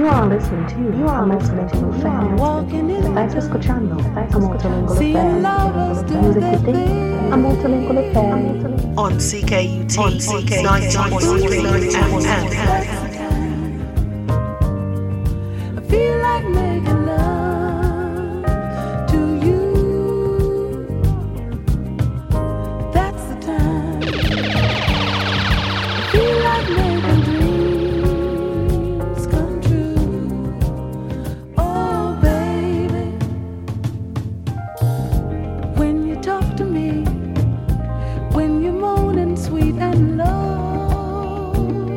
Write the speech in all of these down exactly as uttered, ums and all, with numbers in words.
You are listening to You are listening to Estáis escuchando a Multilingual Affair. Vous écoutez a Multilingual Affair on C K U T ninety point three F M. I feel like making love to you. That's the time. I feel like making dreams come true. Oh, baby, when you talk to me, when you're moaning sweet and low.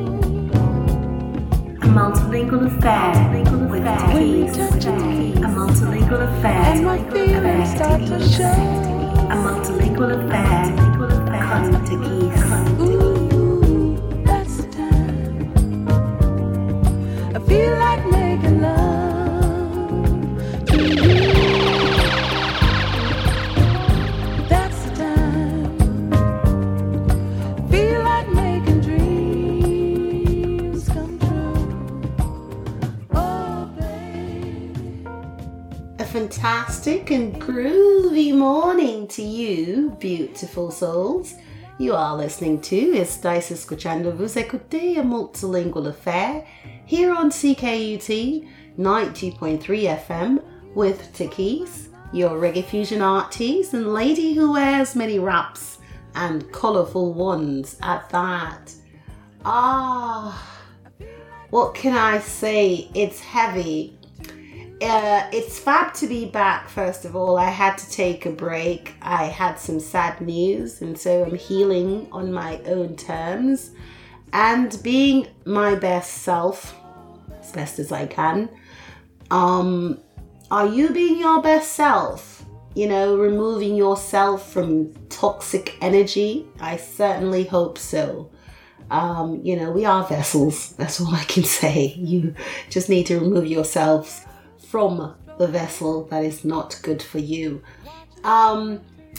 A multilingual affair. When you touch me, a multilingual affair, and my feelings start to show. A multilingual affair, come to geese. Ooh, that's the time. I feel like making love to you. That's the time. I feel like making dreams come true. Oh, baby. A fantastic and groovy morning to you, beautiful souls. You are listening to Estáis escuchando, vous écoutez a Multilingual Affair here on C K U T ninety point three F M with Takis, your reggae fusion artist and lady who wears many wraps and colourful ones at that. Ah, what can I say? It's heavy. Uh, it's fab to be back. First of all, I had to take a break. I had some sad news, and so I'm healing on my own terms and being my best self as best as I can. Um, are you being your best self? You know, removing yourself from toxic energy? I certainly hope so. Um, you know, we are vessels. That's all I can say. You just need to remove yourselves from the vessel that is not good for you. Um,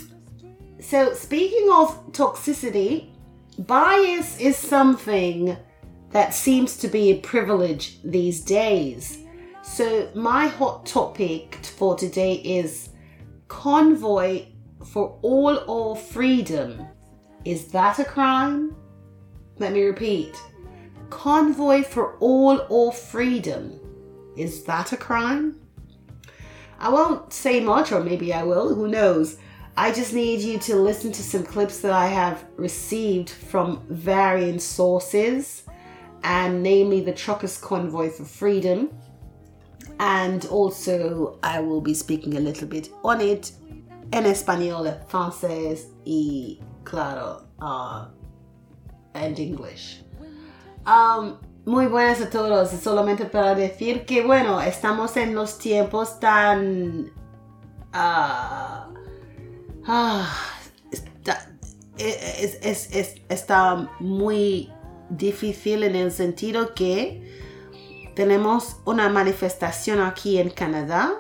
so speaking of toxicity, bias is something that seems to be a privilege these days. So my hot topic for today is convoy for all or freedom. Is that a crime? Let me repeat. Convoy for all or freedom. Is that a crime? I won't say much, or maybe I will, who knows. I just need you to listen to some clips that I have received from varying sources, and namely the Truckers Convoy for Freedom. And also I will be speaking a little bit on it en español, francés y claro, uh, and English. Um, Muy buenas a todos, solamente para decir que bueno, estamos en los tiempos tan uh, uh, está, es, es, es, está muy difícil en el sentido que tenemos una manifestación aquí en Canadá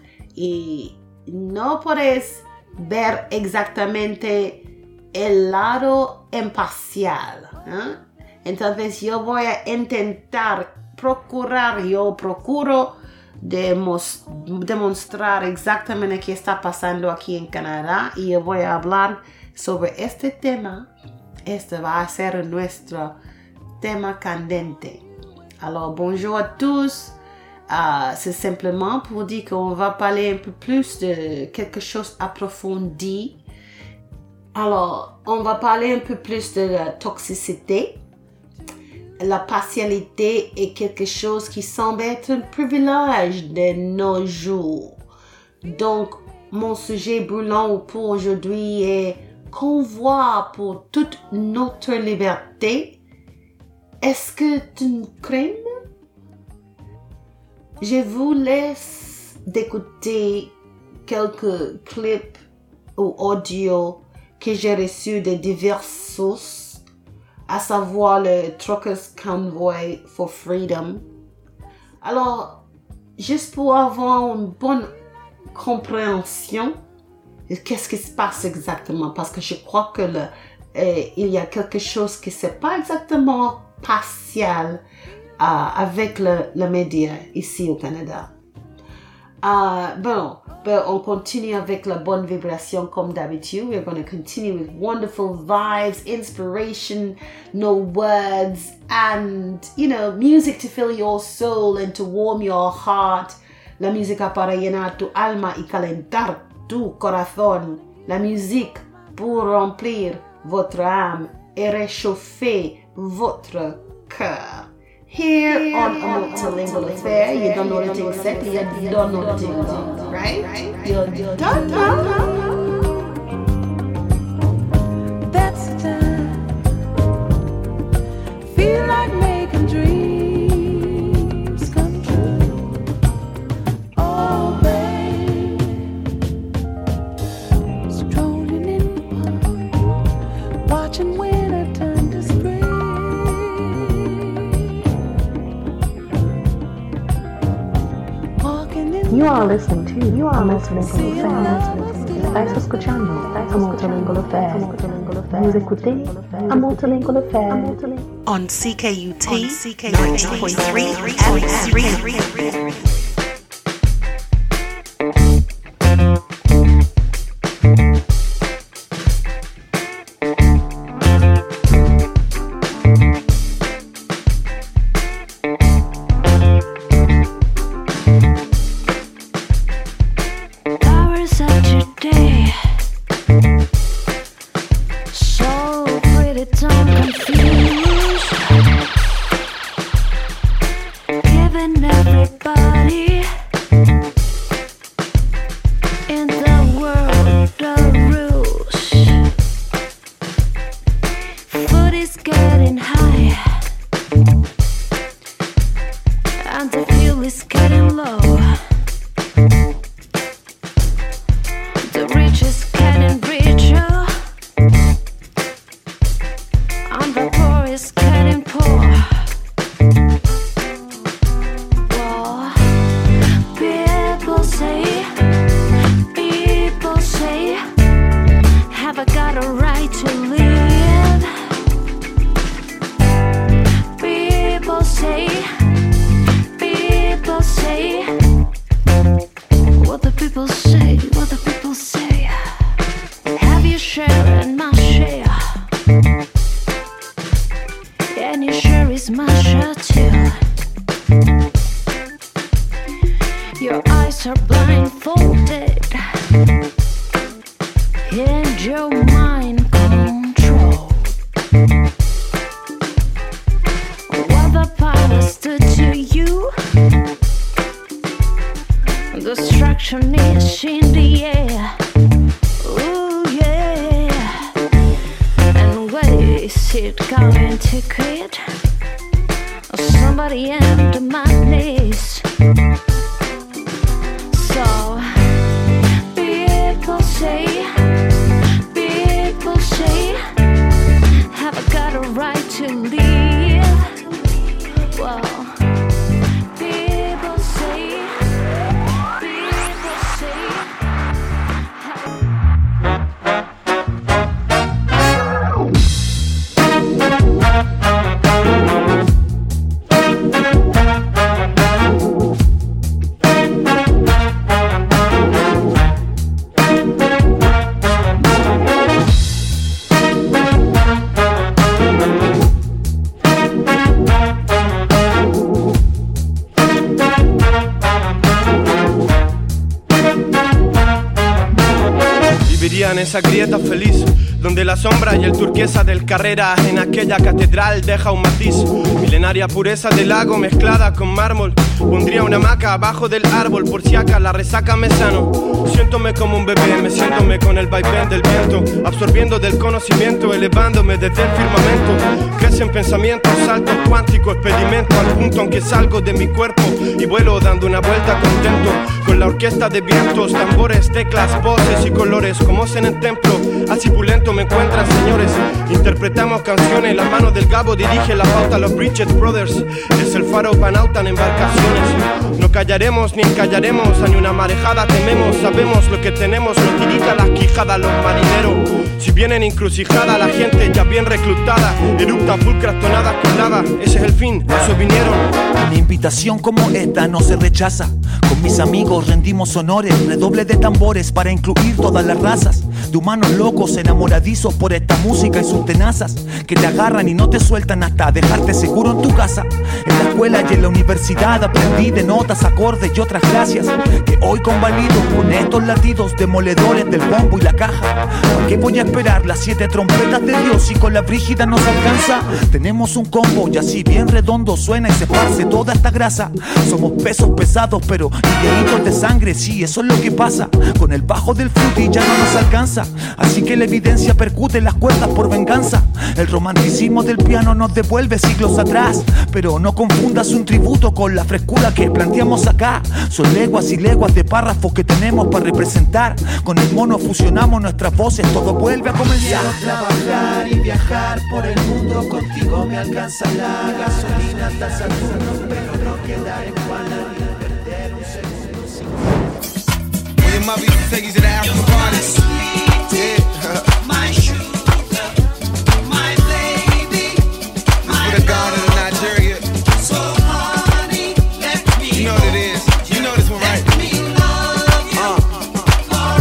y no puedes ver exactamente el lado imparcial, ¿eh? Entonces yo voy a intentar procurar, yo procuro demos, demostrar exactamente qué está pasando aquí en Canadá y yo voy a hablar sobre este tema. Este va a ser nuestro tema candente. Alors bonjour à tous. Uh, c'est simplement pour dire qu'on va parler un peu plus de quelque chose approfondi. Alors on va parler un peu plus de la toxicité. La partialité est quelque chose qui semble être un privilège de nos jours. Donc, mon sujet brûlant pour aujourd'hui est convoi pour toute notre liberté. Est-ce que tu me crains? Je vous laisse d'écouter quelques clips ou audios que j'ai reçus de diverses sources, à savoir le Truckers Convoy for Freedom. Alors, juste pour avoir une bonne compréhension de qu'est-ce qui se passe exactement, parce que je crois que le, euh, il y a quelque chose qui n'est pas exactement partial uh, avec le, le média ici au Canada. Uh, bon, ben, on continue avec la bonne vibration comme d'habitude. We're going to continue with wonderful vibes, inspiration, no words, and, you know, music to fill your soul and to warm your heart. La música para llenar tu alma y calentar tu corazón. La musique pour remplir votre âme et réchauffer votre cœur. Here, Here on A Multilingual Affair, you don't know the thing set, you don't know the thing done, right? You're, you're done now. That's the time. Feel like making dreams come true. Oh, baby, strolling in the park, watching winter turn to spring. You are listening to You Are Multilingual Affair. Estás escuchando A Multilingual Affair. Vous écoutez A Multilingual Affair. On C K U T ninety point three F M. En esa grieta feliz donde la sombra y el turquesa del Carrera en aquella catedral deja un matiz. Milenaria pureza del lago mezclada con mármol. Pondría una hamaca abajo del árbol por si acá la resaca me sano. Siéntome como un bebé, me siéntome con el vaivén del viento, absorbiendo del conocimiento, elevándome desde el firmamento. Crecen pensamientos, saltos cuánticos, experimento al punto en que salgo de mi cuerpo y vuelo dando una vuelta contento con la orquesta de vientos, tambores, teclas, voces y colores como en el templo, así pulento momento me encuentran, señores. Interpretamos canciones, las manos del Gabo dirige la pauta a los Bridget Brothers. Es el faro panauta en embarcaciones. No callaremos ni encallaremos, a ni una marejada tememos. Sabemos lo que tenemos, nos tirita las quijadas los marineros. Si vienen encrucijada, la gente ya bien reclutada, erupta pulcras tonadas con lava. Ese es el fin, a eso vinieron. Una invitación como esta no se rechaza. Con mis amigos rendimos honores, redoble de tambores para incluir todas las razas. De humanos locos enamoradizos por esta música y sus tenazas, que te agarran y no te sueltan hasta dejarte seguro en tu casa. En la escuela y en la universidad aprendí de notas, acordes y otras gracias, que hoy convalido con estos latidos demoledores del bombo y la caja. ¿Por qué voy a esperar las siete trompetas de Dios si con la brígida nos alcanza? Tenemos un combo y así bien redondo suena y se esparce toda esta grasa. Somos pesos pesados pero higueritos de sangre, sí, eso es lo que pasa. Con el bajo del fruity ya no nos alcanza, así que la evidencia percute las cuerdas por venganza. El romanticismo del piano nos devuelve siglos atrás, pero no confundas un tributo con la frescura que planteamos acá. Son leguas y leguas de párrafos que tenemos para representar. Con el mono fusionamos nuestras voces, todo vuelve a comenzar. Quiero trabajar y viajar por el mundo, contigo me alcanza la gasolina, estás al fondo, pero no quedar en Juana ni perder un segundo sin. When your mother used to take you to the after parties. Yeah. My sugar, my lady, my for the God of Nigeria. So honey, let me you know what it is. You know this one, right? Let me love you uh.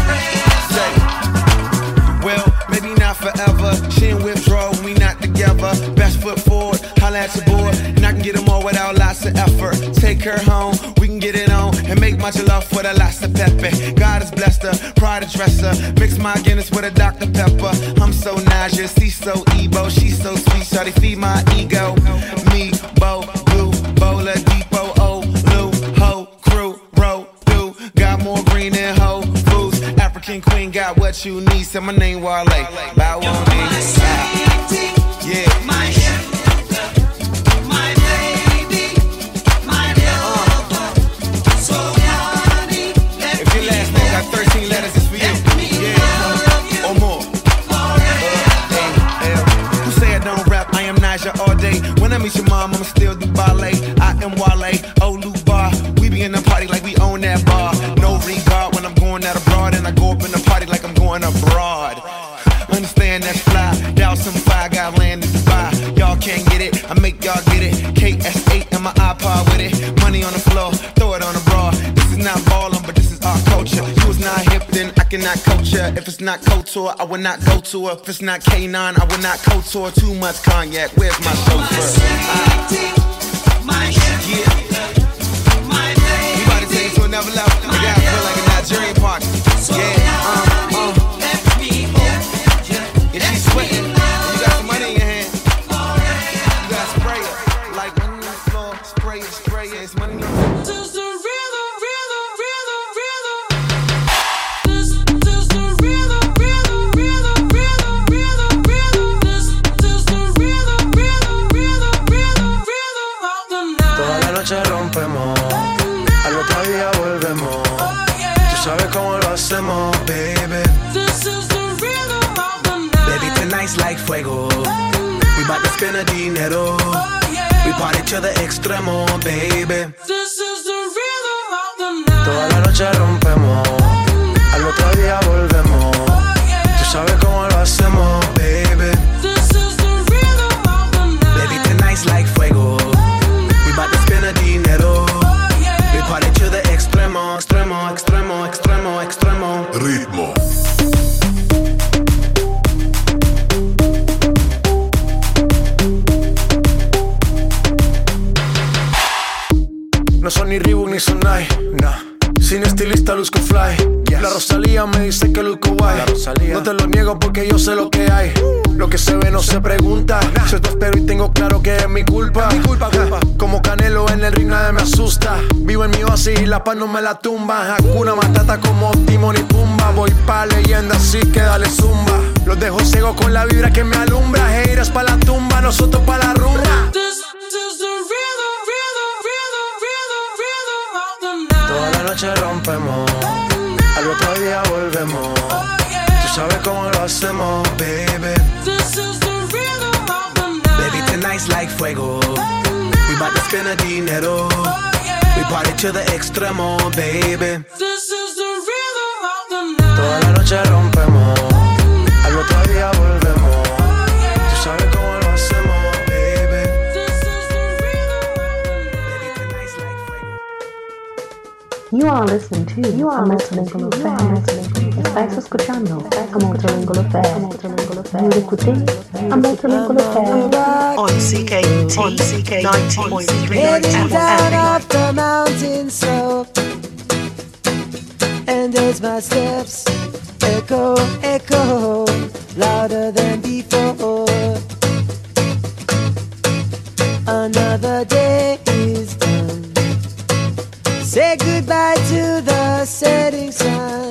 forever. Well, maybe not forever. She in withdrawal when we not together. Best foot forward, holla at your boy, and I can get them all without lots of effort. Take her home, we can get it on, and make much love for the lots of pepper. God has blessed her, pride to dress her. Mix my Guinness with a Doctor Pepper. I'm so nauseous, he's so Ebo, she's so sweet, shawty feed my ego. Me, Bo, Blue, Bola, Depot, O, Lou, Ho, Crew, Ro, Do. Got more green than Whole Foods. African queen got what you need, say my name Wale. Bow on me. Yeah. My sugar, my lady, my lover. So honey, let if your last name got thirteen letters, it's for you. Yeah, or more. Uh, hey, hey. Who say I don't rap? I am Naja all day. When I meet your mom, I'ma still do ballet. I am Wale, Olu Bar. We be in the party like we own that bar. No regard when I'm going out abroad, and I go up in the party like I'm going abroad. Understand that's fly. Down some fire, got land in Dubai. Y'all can't get it, I make y'all get it. K S eight and my iPod with it. Money on the floor, throw it on the broad. This is not ballin', but this is our culture. You was not hip, then I cannot coach her. If it's not couture, I will not go to her. If it's not K nine, I will not couture. Too much cognac, where's my chauffeur? Uh, my yeah. My lady. You about to take it to another level. You gotta feel like a Nigerian party. Yeah, um, um. If she's sweating, you got some money in your hand. You got to spray it. Like money on the floor, spray it, spray it. It's money on the floor. This is the rhythm, rhythm, rhythm, rhythm. This is the rhythm, rhythm, rhythm, rhythm, rhythm, rhythm. This is the rhythm, rhythm, rhythm, rhythm, rhythm of the night. Toda la noche rompemos, al otro día volvemos. Tú sabes cómo lo hacemos, baby. This is the rhythm of the night. Baby, tonight's like fuego. We bout to spend a dinero. We party to the extremo, baby. This is the rhythm of the night. Toda la noche rompemos, al otro día volvemos. Tú sabes cómo lo hacemos, baby. This is the rhythm of the night. Baby, tonight's like fuego. We bout to spend a dinero. We party to the extremo, extremo, extremo, extremo, extremo. Ritmo. No son ni Reebok ni Sonai, nah. Sin estilista luzco fly, yes. La Rosalía me dice que luzco guay. No te lo niego porque yo sé lo que hay. Lo que se ve no se pregunta. Nah. Soy tostero y tengo claro que es mi culpa, es mi culpa, culpa. Como Canelo en el ring nadie me asusta. Vivo en mi oasis y la paz no me la tumba. Hakuna Matata como Timon y Pumba. Voy pa' leyenda así que dale zumba. Los dejo ciego con la vibra que me alumbra. Haters pa' la tumba, nosotros pa' la rumba. This is the rhythm, rhythm, rhythm, rhythm, rhythm of the night. Toda la noche rompemos, al otro día volvemos. Tú sabes cómo lo hacemos, baby. This is the rhythm of the night. Baby, tonight's like fuego. We bout to spend a dinero. Oh, yeah. We party to the extremo, baby. This is the rhythm of the night. Toda la noche rompemos, al otro día volvemos. Tú sabes cómo lo hacemos, baby. This is the rhythm of the night. Baby, tonight's like fuego. You are listening to You are Multilingual Affair. Estáis escuchando a Multilingual Affair. Vous écoutez a Multilingual Affair. On C K U T ninety point three Heading down F M. off the mountain slope, and as my steps echo, echo, louder than before. Another day is done. Say goodbye to the setting sun.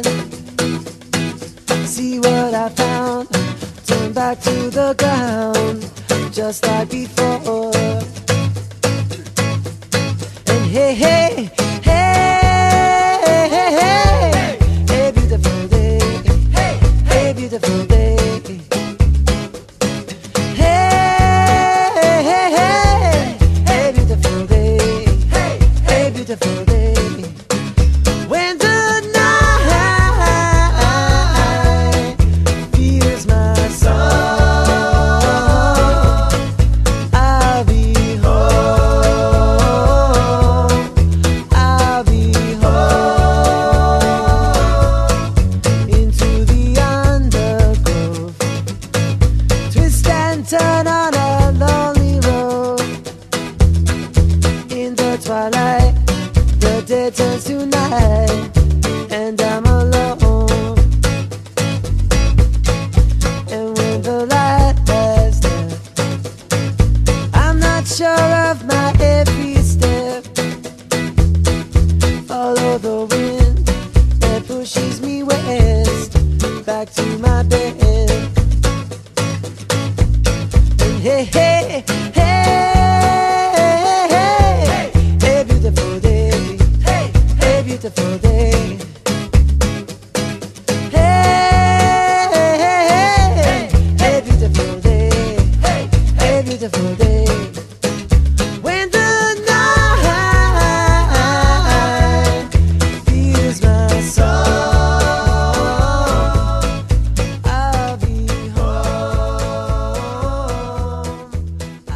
See what I found. Turn back to the ground, just like before. And hey, hey, hey, hey, hey, hey, beautiful day. Hey, hey, beautiful day. Hey, hey, hey, hey, beautiful day. Hey, hey, beautiful day. When the night feels my soul, I'll be home. I'll be home into the undergrowth. Twist and turn on a lonely road. In the twilight, the day turns to night, and I'm alone. And when the light has left, I'm not sure of my every step. Follow the wind that pushes me west, back to my bed. And hey, hey, hey, hey, hey, beautiful day. Hey, hey, beautiful day. Hey, hey, hey, hey, beautiful day. Hey, hey, beautiful day. When the night feels my soul, I'll be home.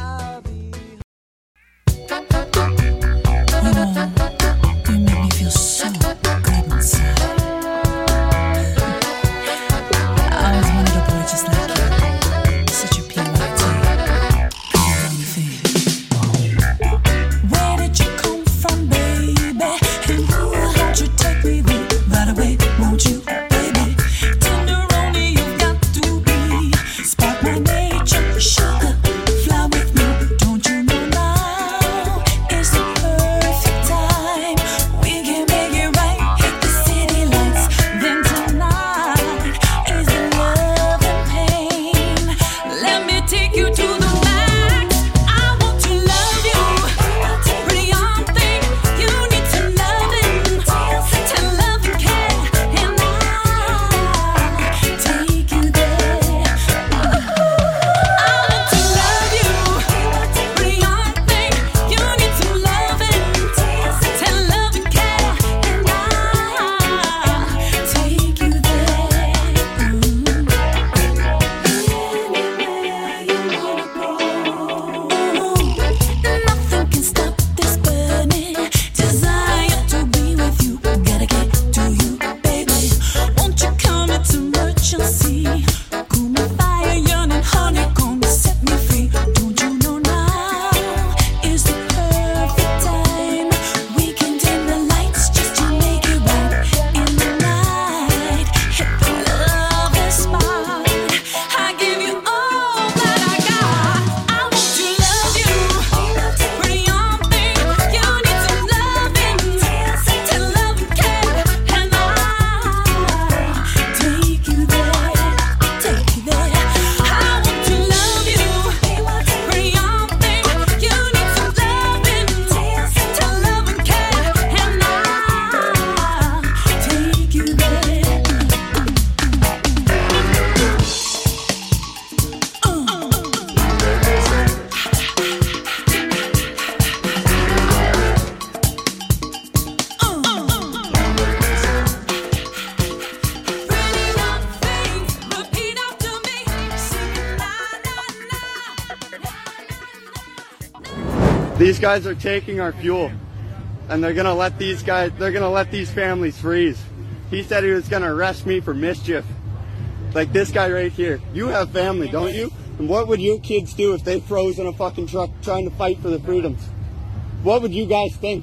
These guys are taking our fuel, and they're gonna let these guys, they're gonna let these families freeze. He said he was gonna arrest me for mischief. Like this guy right here. You have family, don't you? And what would your kids do if they froze in a fucking truck trying to fight for their freedoms? What would you guys think?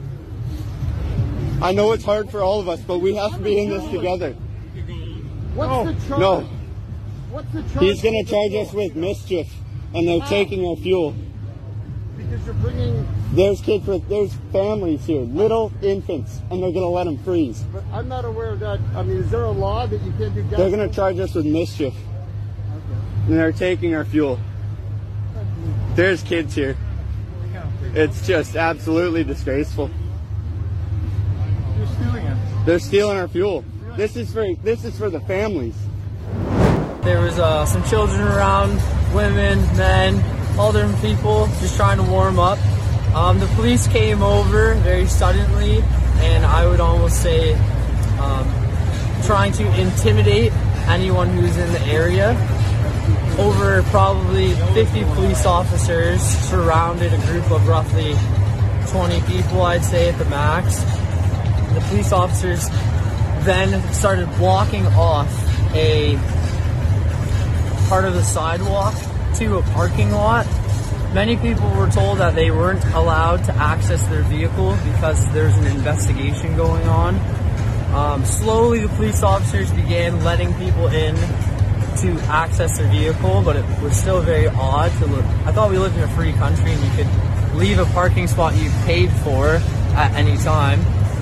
I know it's hard for all of us, but we have to be in this together. What's the charge? No. What's the charge? He's gonna charge us with mischief, and they're taking our fuel. Because you're bringing... There's kids with, there's families here, little infants, and they're gonna let them freeze. But I'm not aware of that. I mean, is there a law that you can't do gas? They're gonna charge us with mischief. Okay. And they're taking our fuel. There's kids here. It's just absolutely disgraceful. You're stealing it. They're stealing our fuel. This is for this is for the families. There was uh, some children around, women, men, all different people just trying to warm up. Um, the police came over very suddenly, and I would almost say um, trying to intimidate anyone who's in the area. Over probably fifty police officers surrounded a group of roughly twenty people, I'd say at the max. The police officers then started blocking off a part of the sidewalk to a parking lot. Many people were told that they weren't allowed to access their vehicle because there's an investigation going on. Um, slowly the police officers began letting people in to access their vehicle, but it was still very odd to look. I thought we lived in a free country and you could leave a parking spot you paid for at any time.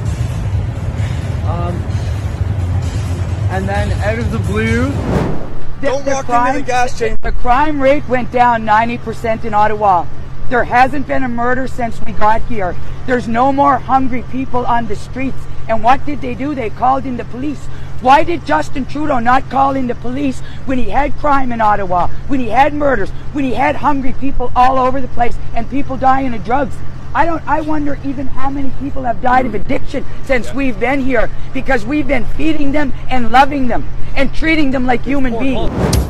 Um, and then out of the blue, Don't walk into the gas chamber. The crime rate went down ninety percent in Ottawa. There hasn't been a murder since we got here. There's no more hungry people on the streets. And what did they do? They called in the police. Why did Justin Trudeau not call in the police when he had crime in Ottawa, when he had murders, when he had hungry people all over the place and people dying of drugs? I don't. I wonder even how many people have died of addiction since yeah. we've been here, because we've been feeding them and loving them and treating them like human beings.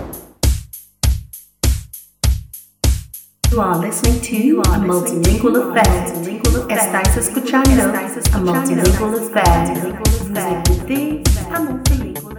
You are listening to a multilingual affair. Estás escuchando a multilingual affair. Vous écoutez a multilingual affair.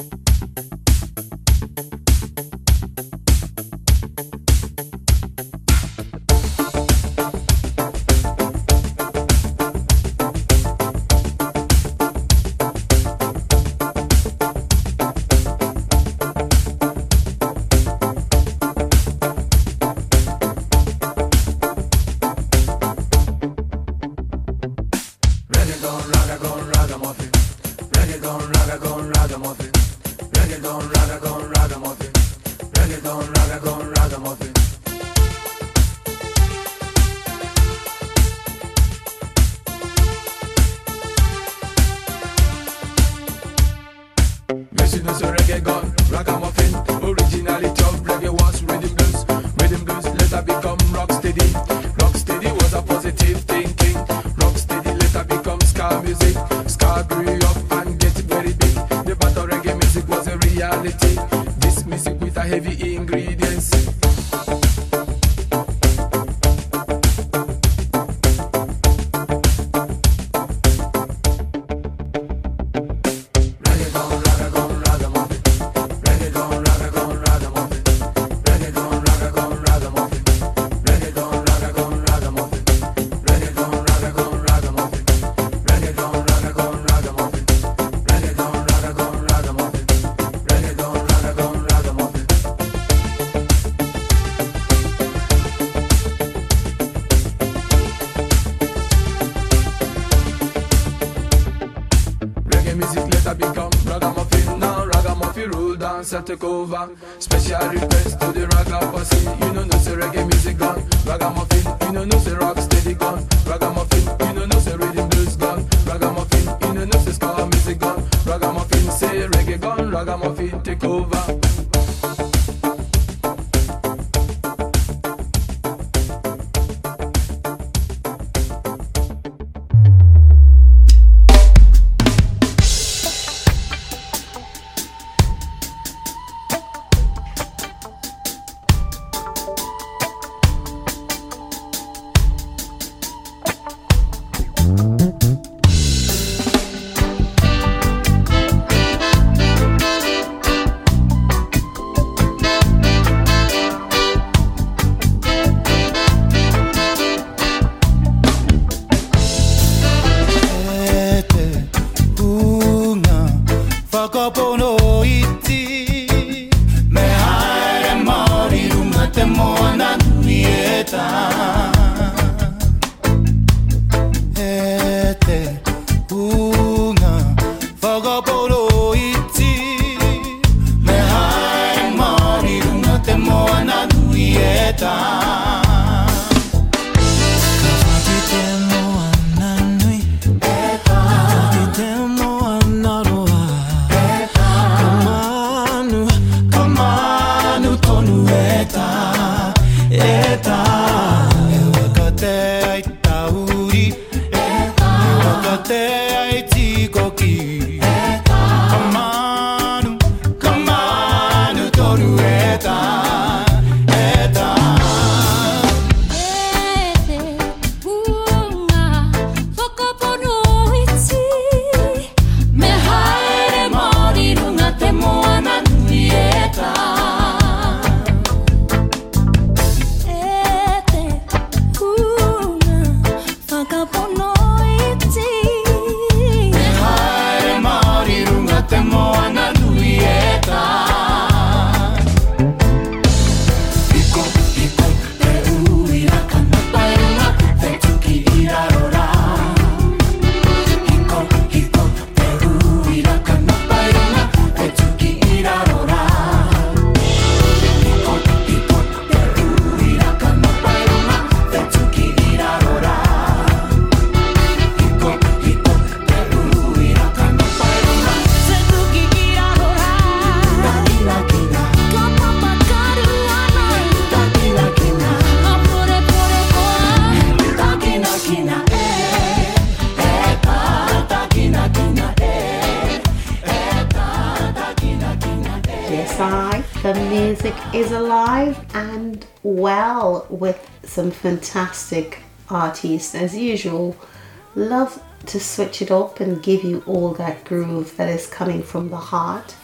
Take over. Special request to the ragamuffin. You know no say reggae music gone. Ragamuffin. You know no say rock steady gone. Ragamuffin. You know no say rhythm blues gone. Ragamuffin. You know no say ska music gone. Ragamuffin say reggae gone. Ragamuffin take over. The music is alive and well with some fantastic artists as usual. Love to switch it up and give you all that groove that is coming from the heart.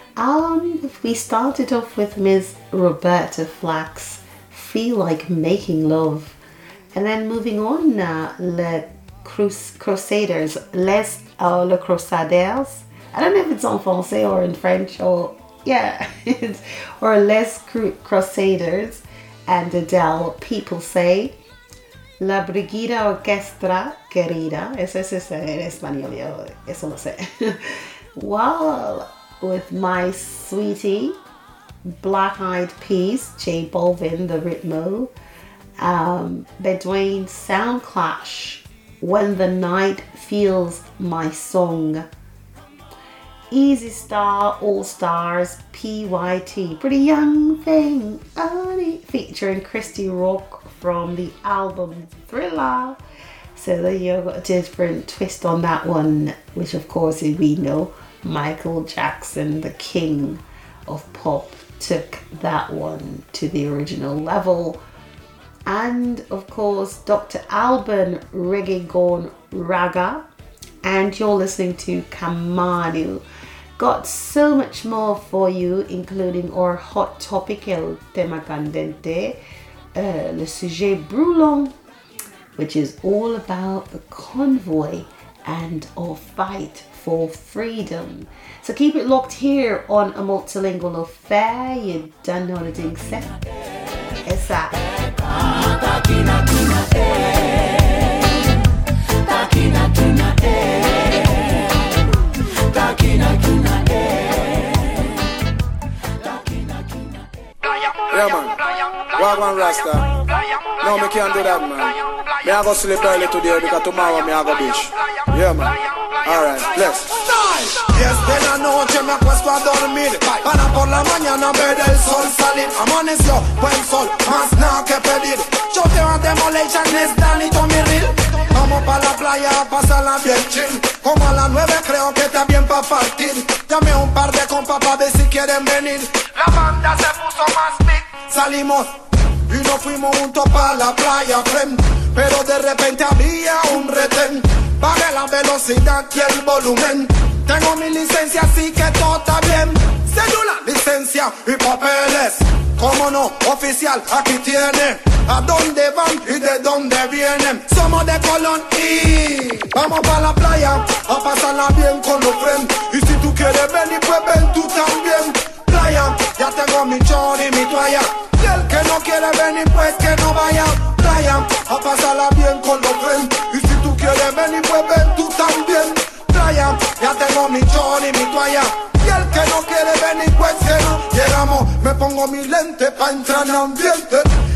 Um, we started off with Miss Roberta Flack's Feel Like Making Love, and then moving on, uh, Le Crus- Crusaders, Les uh, Le Crusaders. I don't know if it's en français or in French or yeah, or Les Cru- Crusaders and Adele. People say La Brigida Orquestra Querida. Eso es en español, yo eso lo sé. Well, with My Sweetie, Black Eyed Peas, J Balvin, The Ritmo, um, Bedouin Sound Clash, When the Night Feels My Song, Easy Star All Stars, P Y T, Pretty Young Thing, featuring Christy Rock from the album Thriller. So there you got a different twist on that one, which of course we know Michael Jackson, the king of pop, took that one to the original level. And of course Doctor Alban, Reggae Gone Raga, and you're listening to Kamanu. Got so much more for you, including our hot topic, El Tema Candente, uh, Le Sujet Brûlant, which is all about the convoy and our fight for freedom. So keep it locked here on A Multilingual Affair. You don't know the thing set. It's that. Yeah, man. Wagwan Rasta. No, me can't do that, man. Me I go sleep early today because tomorrow me I go beach. Yeah, man. Alright, bless. Diez de la noche me acuesto a dormir, para por la mañana ver el sol salir. Amaneció buen sol, más nada que pedir. Yo te voy a demoler, Janes, Dani, Tommy Ril. Vamos pa' la playa a pasarla bien chill. Como a las nueve creo que está bien pa' partir. Llamé a un par de compas pa' ver si quieren venir. La banda se puso más big. Salimos y nos fuimos juntos pa' la playa, friend. Pero de repente había un retén. Pagué la velocidad y el volumen. Tengo mi licencia, así que todo está bien. Cédula, licencia y papeles. Cómo no, oficial, aquí tiene. ¿A dónde van y de dónde vienen? Somos de Colón y vamos pa' la playa a pasarla bien con los friends. Y si tú quieres venir, pues ven tú también. Playa, ya tengo mi chor y mi toalla. Y el que no quiere venir, pues que no vaya. Playa, a pasarla bien con los friends. Y si tú quieres venir, pues ven tú también. Playa, ya tengo mi chor y mi toalla. Y el que no quiere venir, pues que no. Llegamos, me pongo mi lente pa' entrar en ambiente.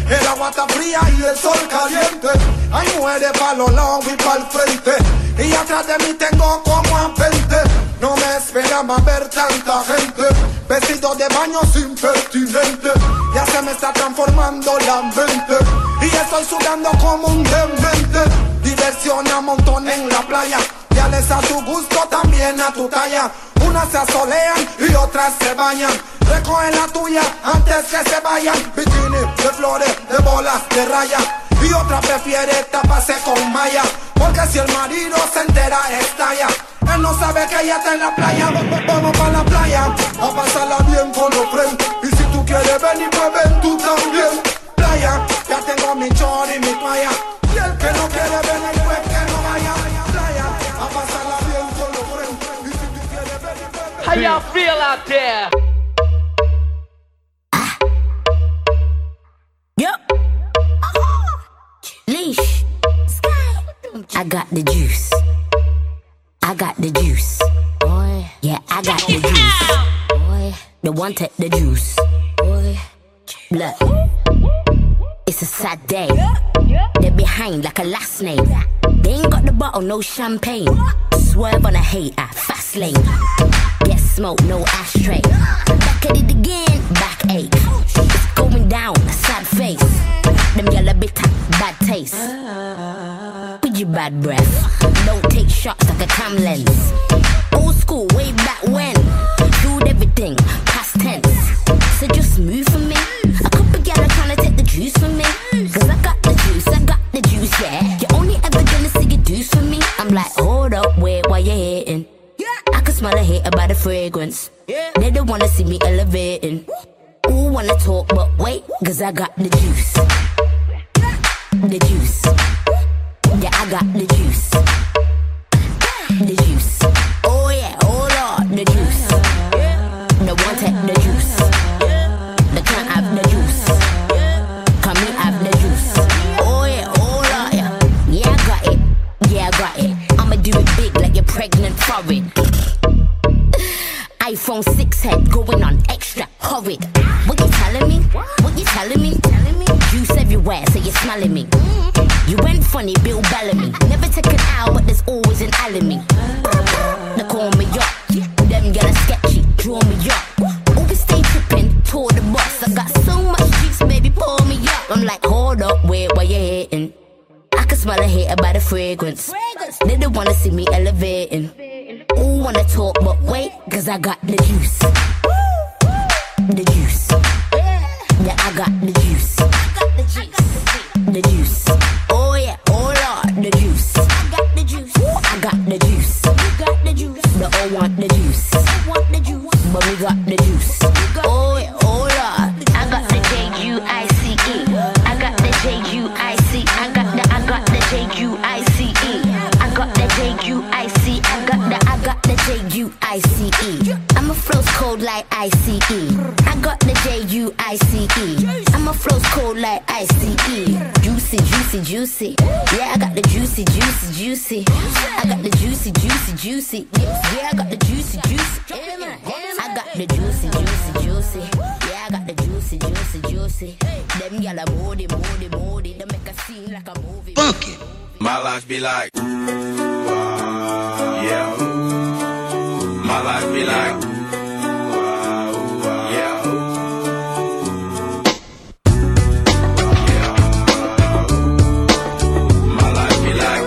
El agua está fría y el sol caliente. Hay mujeres pa' los lados y pa' el frente. Y atrás de mí tengo como a veinte. No me esperaba ver tanta gente. Vestido de baño impertinente. Ya se me está transformando la mente. Y estoy sudando como un demente. Diversión a montón en la playa. Ya les a tu gusto, también a tu talla. Unas se asolean y otras se bañan. Recoge la tuya antes que se vayan. Bikini de flores, de bolas, de raya. Y otra prefiere taparse con malla. Porque si el marido se entera estalla. Él no sabe que ella está en la playa. Vamos pa' la playa a pasarla bien con los friends. Y si tú quieres venir, pues ven tú también. Playa, ya tengo mi chor y mi toalla. Y el que no quiere venir, pues que no vaya. Playa, a pasarla bien con los friends. Y si tú quieres venir, pues ven. How y'all feel out there? Yep. Leash. I got the juice. I got the juice. Boy. Yeah, I got the juice. Boy. The one take the juice. Boy. Look. It's a sad day. They're behind like a last name. They ain't got the bottle, no champagne. Swerve on a hater, fast lane. Get smoke, no ashtray. Back at it again, backache. It's going down, sad face. Them yellow bitter, bad taste. With your bad breath. Don't take shots like a cam lens. Old school, way back when. Dude, everything, past tense. So just move for me. A couple gal are trying to take the juice from me. Cause I got the juice, I got the juice, yeah. You're only ever gonna see your juice from me. I'm like, hold up, wait, why you hating? I can smell a hater by the fragrance. They don't wanna see me elevating. Ooh, wanna talk, but wait, cause I got the juice. The juice. Yeah, I got the juice. The juice. Oh yeah, oh Lord, the juice. The one take the juice. The can't have the juice. Come me have the juice. Oh yeah, oh Lord, yeah. Yeah, I got it. Yeah, I got it. I'ma do it big like you're pregnant for it. iPhone six head going on extra horrid. What you telling me? What you telling me? Telling me? Juice everywhere, so you're smelling me. You went funny, Bill Bellamy. Never take an hour, but there's always an enemy. They call me up. Them get a sketchy, draw me up. Always stay tripping, toward the boss. I got so much juice, baby, pour me up. I'm like, hold up, wait, why you hating? I can smell a hater by the fragrance. They don't wanna see me elevating. Ooh, wanna talk, but wait, cause I got the juice. The juice. Yeah, I got the juice. The juice. Oh yeah, oh Lord, the juice. I got the juice. I got the juice. You got the juice. They all want the juice. They want the juice. But we got the juice. Oh yeah, oh Lord. I got the J U I C E. I got the J U I C. I got the, I got the J U I C E. I got the J U I C. I got the, I got the J U I C E. I'm a flows cold like I C E. I got the J U I C E. I'm a flows cold like I C E. Juicy, juicy, juicy. Yeah, I got the juicy, juicy, juicy. I got the juicy, juicy, juicy. Yeah, I got the juicy, juicy. I got the juicy, juicy, juicy. Yeah, I got the juicy, juicy, juicy. Them gyal are moody, moody, moody. They make a scene like a movie. Funky. My life be like, wow, yeah. My life be like, wow, wow, yeah. My life be like,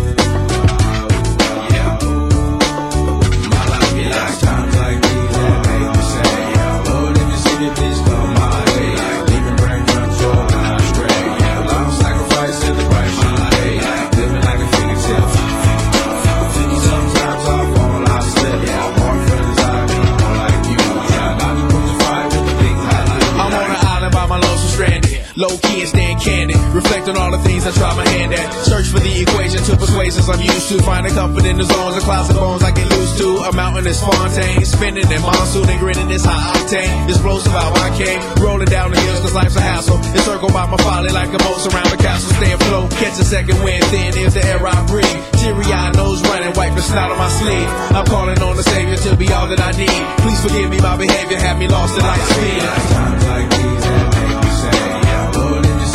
wow, yeah. My life be like times like these that make me say, yeah. Lord, if you see me, please come my way. Like leaving brain control when I stray. Yeah, long sacrifice to the price of my day. Like living like a fingertip. Sometimes I fall, I slip. Yeah, more friends I meet, more like you. Yeah, I be pushing fire with the big highlight. I'm on an island by my lonesome stranded. Low key and staying candid. Reflect on all the things I try my hand at. Search for the equation to persuasions I'm used to. Finding comfort in the zones of clouds and bones I get loose to. A mountain is Fontaine. Spinning in monsoon and grinning this high octane. Explosive how I came. Rolling down the hills cause life's a hassle. Encircled by my folly like a moat around the castle. Stay afloat. Catch a second wind. Thin is the air I breathe. Teary eyed nose running. Wipe the snot on my sleeve. I'm calling on the Savior to be all that I need. Please forgive me my behavior. Had me lost in light speed. Times like these that make me say, yeah, Lord, if you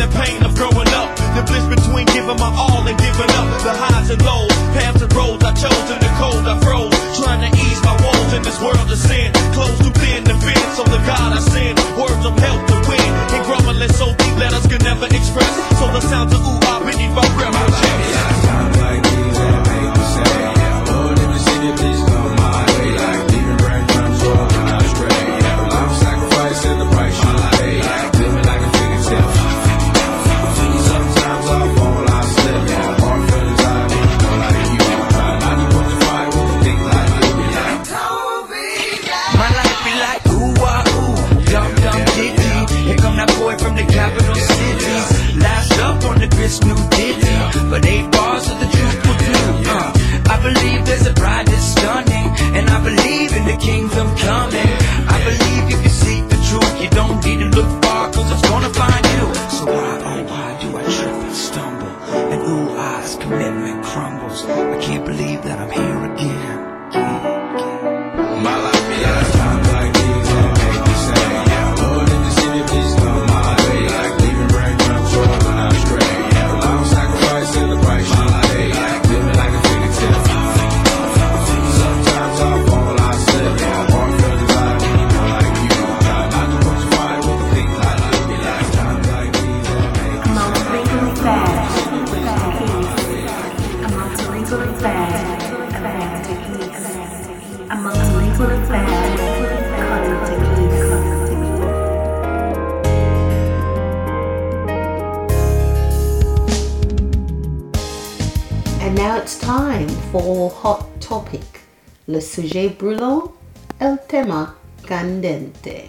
the pain of growing up, the bliss between giving my all and giving up, the highs and lows, paths and roads I chose in the cold I froze, trying to ease my woes in this world of sin, close too thin to fit, so the God I send, words of help to win, and grumbling so deep letters could never express, so the sounds of ooh ah beneath my breath my chest. Times like these that make me say, yeah, Lord, if you see me, please come my way, like leaving breadcrumbs for when I stray, yeah, life sacrifice and the price you pay, like living like a fingertip. Sometimes I fall, I slip, yeah, heart feelings I need, go like you, try not to put the fire with the things like you, yeah. My life be like ooh ah ooh, dum dum diddy. Here come that boy from the capital cities. Last up on the Chris New Diddy, but eight bars of the truth will do. Uh, I believe there's a bride that's stunning, and I believe in the kingdom coming. I believe if you seek the truth, you don't need to look far, cause it's gonna find you. So why, oh why do I trip and stumble? And ooh ah's commitment crumbles. I can't believe that I'm here again. My life be like times like these that make me say, yeah, Lord, if you see me, please come my way, like leaving breadcrumbs for when I stray, yeah, life sacrifice and the price you pay, like living like a fingertip. Sometimes I fall, I slip, yeah, heart feelings I need, go like you, try not to put the fire with the things I like, be like times like these that make me Amongst legal affairs, amongst legal affairs, amongst legal affairs, cutting techniques. And now it's time for Hot Topic, le sujet brûlant, el tema candente.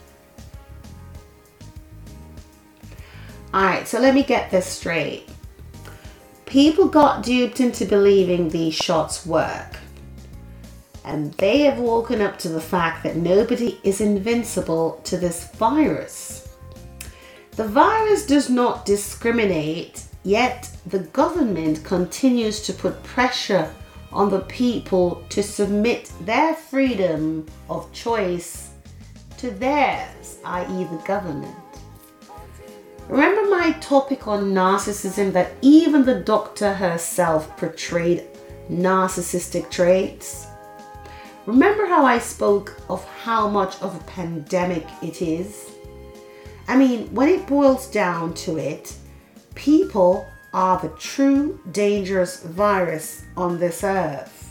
Alright, so let me get this straight. People got duped into believing these shots work. And they have woken up to the fact that nobody is invincible to this virus. The virus does not discriminate, yet the government continues to put pressure on the people to submit their freedom of choice to theirs, that is the government. Remember my topic on narcissism, that even the doctor herself portrayed narcissistic traits? Remember how I spoke of how much of a pandemic it is? I mean, when it boils down to it, people are the true dangerous virus on this earth.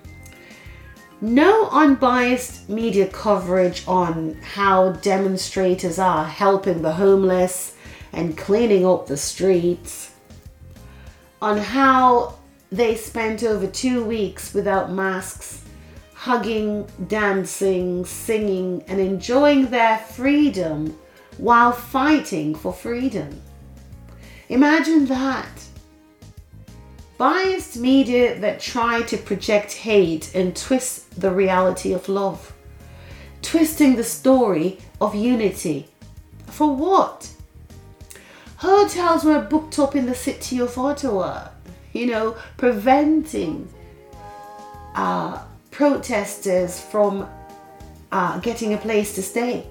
No unbiased media coverage on how demonstrators are helping the homeless and cleaning up the streets, on how they spent over two weeks without masks, hugging, dancing, singing, and enjoying their freedom while fighting for freedom. Imagine that. Biased media that try to project hate and twist the reality of love, twisting the story of unity. For what? Hotels were booked up in the city of Ottawa, you know, preventing uh, protesters from uh, getting a place to stay.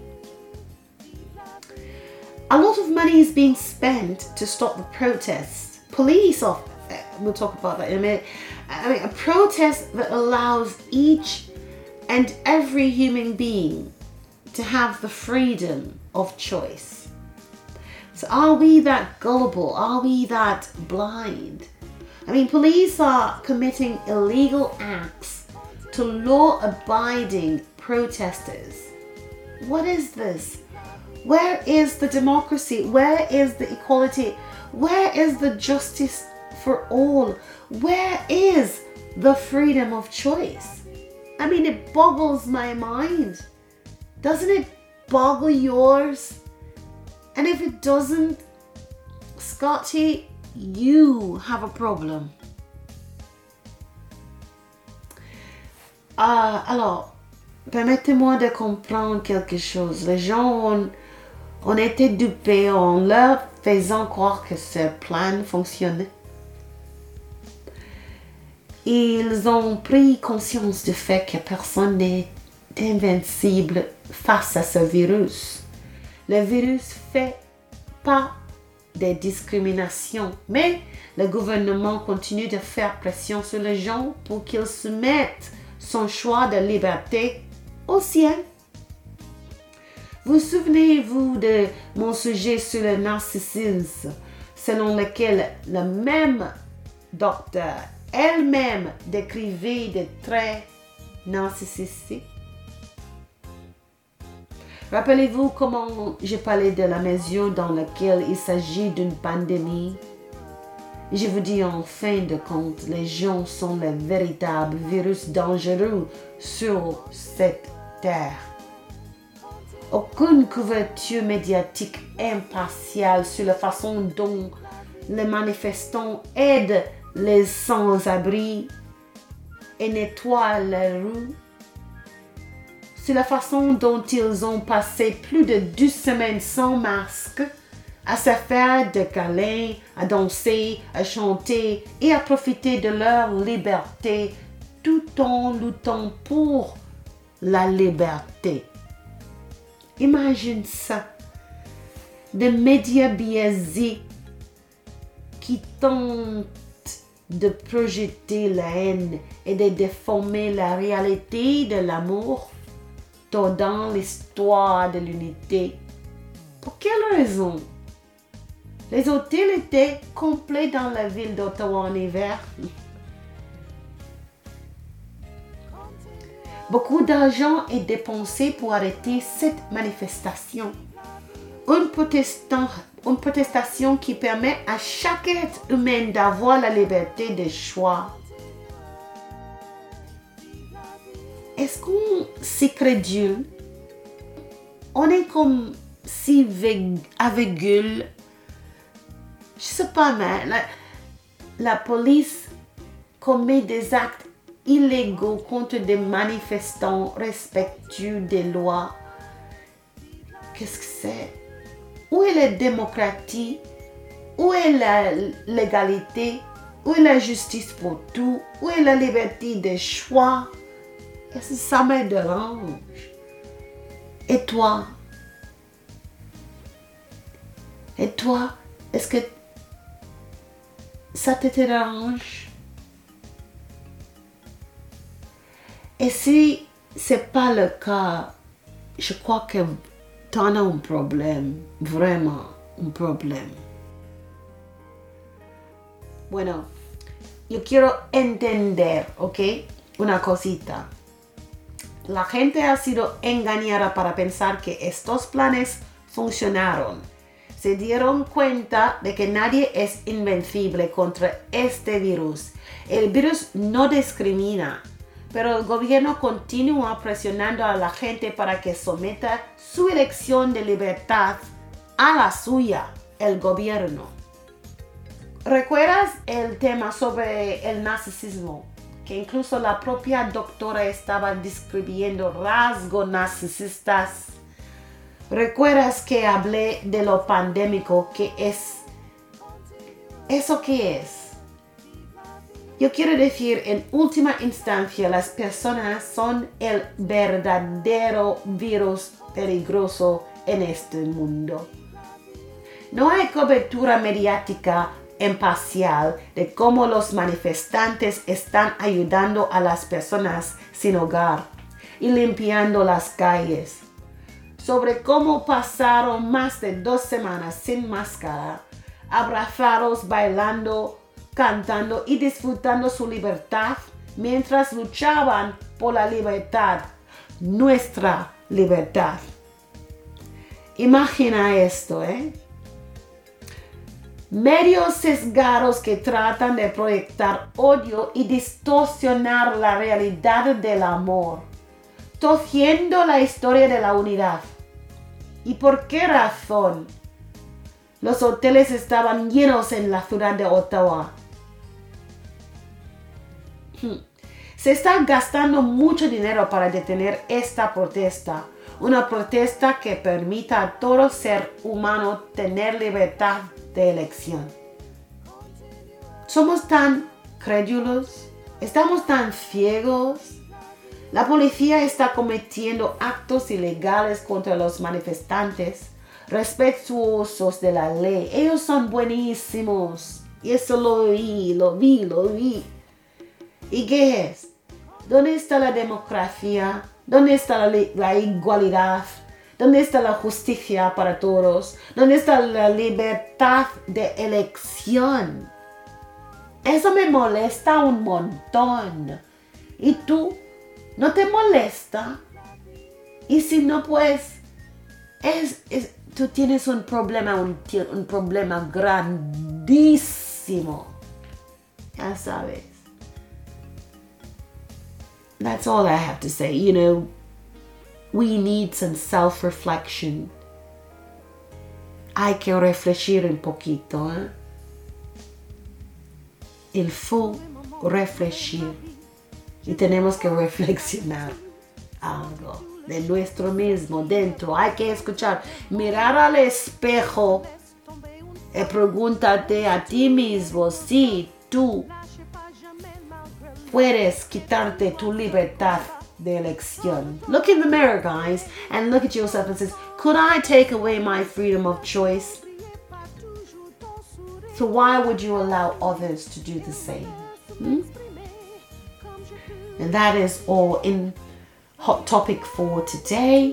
A lot of money is being spent to stop the protests. Police off, we'll talk about that in a minute. I mean, a protest that allows each and every human being to have the freedom of choice. So are we that gullible? Are we that blind? I mean, police are committing illegal acts to law-abiding protesters. What is this? Where is the democracy? Where is the equality? Where is the justice for all? Where is the freedom of choice? I mean, it boggles my mind. Doesn't it boggle yours? And if it doesn't, Scotty, you have a problem. Ah, alors, permettez-moi de comprendre quelque chose. Les gens ont, ont été dupés en leur faisant croire que ce plan fonctionnait. Ils ont pris conscience du fait que personne n'est invincible face à ce virus. Le virus fait pas des discriminations. Mais le gouvernement continue de faire pression sur les gens pour qu'ils soumettent son choix de liberté au sien. Vous souvenez-vous de mon sujet sur le narcissisme, selon lequel le même docteur elle-même décrivait des traits narcissistiques? Rappelez-vous comment j'ai parlé de la mesure dans laquelle il s'agit d'une pandémie? Je vous dis en fin de compte, les gens sont les véritables virus dangereux sur cette terre. Aucune couverture médiatique impartiale sur la façon dont les manifestants aident les sans-abri et nettoient les rues, sur la façon dont ils ont passé plus de deux semaines sans masque, à se faire des câlins, à danser, à chanter et à profiter de leur liberté tout en luttant pour la liberté. Imagine ça, des médias biaisés qui tentent de projeter la haine et de déformer la réalité de l'amour, tordant l'histoire de l'unité. Pour quelle raison? Les hôtels étaient complets dans la ville d'Ottawa en hiver. Beaucoup d'argent est dépensé pour arrêter cette manifestation. Une, protestant, une protestation qui permet à chaque être humain d'avoir la liberté de choix. Est-ce qu'on s'y crédule? On est comme si aveugle. Je sais pas, mais la, la police commet des actes illégaux contre des manifestants respectueux des lois. Qu'est-ce que c'est? Où est la démocratie? Où est la légalité? Où est la justice pour tout? Où est la liberté de choix? Est-ce que ça me dérange? Et toi? Et toi? Est-ce que ça te dérange? Et si c'est pas le cas, je crois que tu en as un problème, vraiment un problème. Bueno, yo quiero entender, ¿ok? Una cosita. La gente ha sido engañada para pensar que estos planes funcionaron. Se dieron cuenta de que nadie es invencible contra este virus. El virus no discrimina, pero el gobierno continúa presionando a la gente para que someta su elección de libertad a la suya, el gobierno. ¿Recuerdas el tema sobre el narcisismo? Que incluso la propia doctora estaba describiendo rasgos narcisistas. ¿Recuerdas que hablé de lo pandémico que es? ¿Eso qué es? Yo quiero decir, en última instancia, las personas son el verdadero virus peligroso en este mundo. No hay cobertura mediática imparcial de cómo los manifestantes están ayudando a las personas sin hogar y limpiando las calles. Sobre cómo pasaron más de dos semanas sin máscara, abrazados, bailando, cantando y disfrutando su libertad mientras luchaban por la libertad, nuestra libertad. Imagina esto, ¿eh? Medios sesgados que tratan de proyectar odio y distorsionar la realidad del amor, torciendo la historia de la unidad. ¿Y por qué razón? Los hoteles estaban llenos en la ciudad de Ottawa. Se está gastando mucho dinero para detener esta protesta. Una protesta que permita a todo ser humano tener libertad de elección. ¿Somos tan crédulos? ¿Estamos tan ciegos? La policía está cometiendo actos ilegales contra los manifestantes. respetuosos de la ley. Ellos son buenísimos. Y eso lo vi, lo vi, lo vi. ¿Y qué es? ¿Dónde está la democracia? ¿Dónde está la, la igualdad? ¿Dónde está la justicia para todos? ¿Dónde está la libertad de elección? Eso me molesta un montón. ¿Y tú? ¿No te molesta? Y si no, pues, es, es, tú tienes un problema, un, un problema grandísimo. Ya sabes. That's all I have to say. You know, we need some self-reflection. Hay que reflexionar un poquito, ¿eh? Il faut réfléchir. Y tenemos que reflexionar algo de nuestro mismo dentro. Hay que escuchar, mirar al espejo y pregúntate a ti mismo si tú puedes quitarte tu libertad de elección. Look in the mirror, guys, and look at yourself and say, could I take away my freedom of choice? So why would you allow others to do the same? Hmm? And that is all in Hot Topic for today.